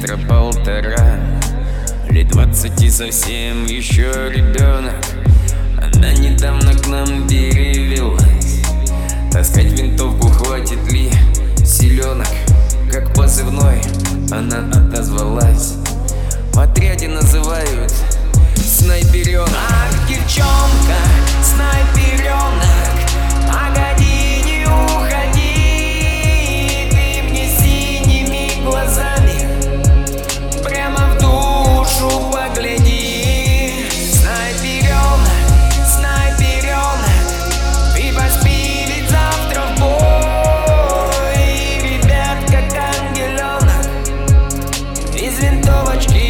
метра полтора, лет 20 совсем еще ребенок. Она недавно к нам перевелась. Таскать винтовку хватит ли силенок? Как позывной она отозвалась. В отряде называют снайперенок. Ах, девчонка, снайперенок, погоди, не уходи. Ты мне синими глазами прямо в душу погляди. Снайперенок, снайперенок, ты поспи, ведь завтра в бой. Ребят, как ангеленок, из винтовочки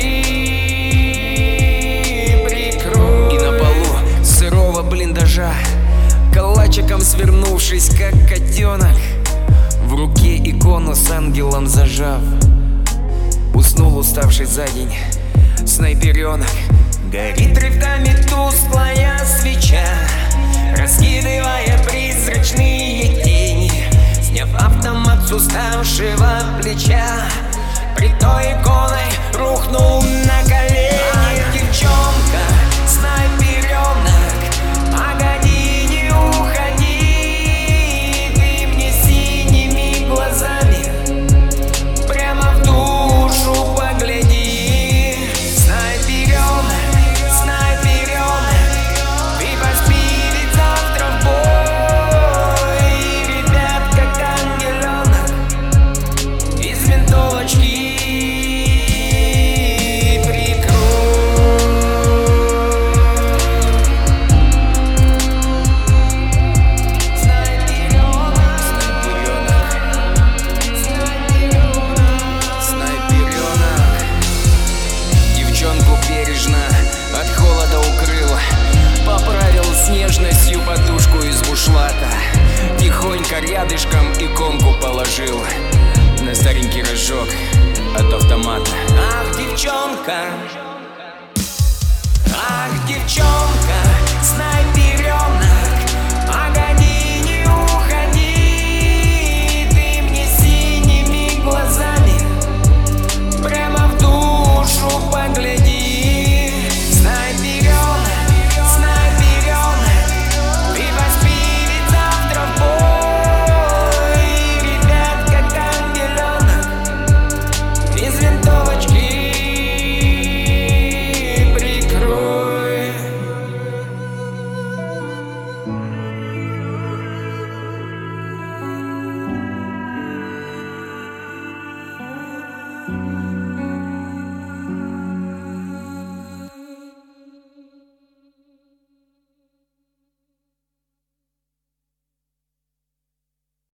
блиндажа, калачиком свернувшись, как котенок, в руке икону с ангелом зажав, уснул уставший за день снайперенок. Горит рывками тусклая свеча, раскидывая призрачные тени. Сняв автомат с уставшего плеча, пред той иконой рухнул на колени. Ах, девчонка, снайперенок, погоди, не уходи. Ты мне синими глазами прямо в душу погляди. Снайперенок, снайперенок, ты поспи, ведь завтра в бой. Ребят, как ангеленок, из винтовочки. От холода укрыл, поправил с нежностью подушку из бушлата, тихонько рядышком иконку положил на старенький рожок от автомата. Ах, девчонка,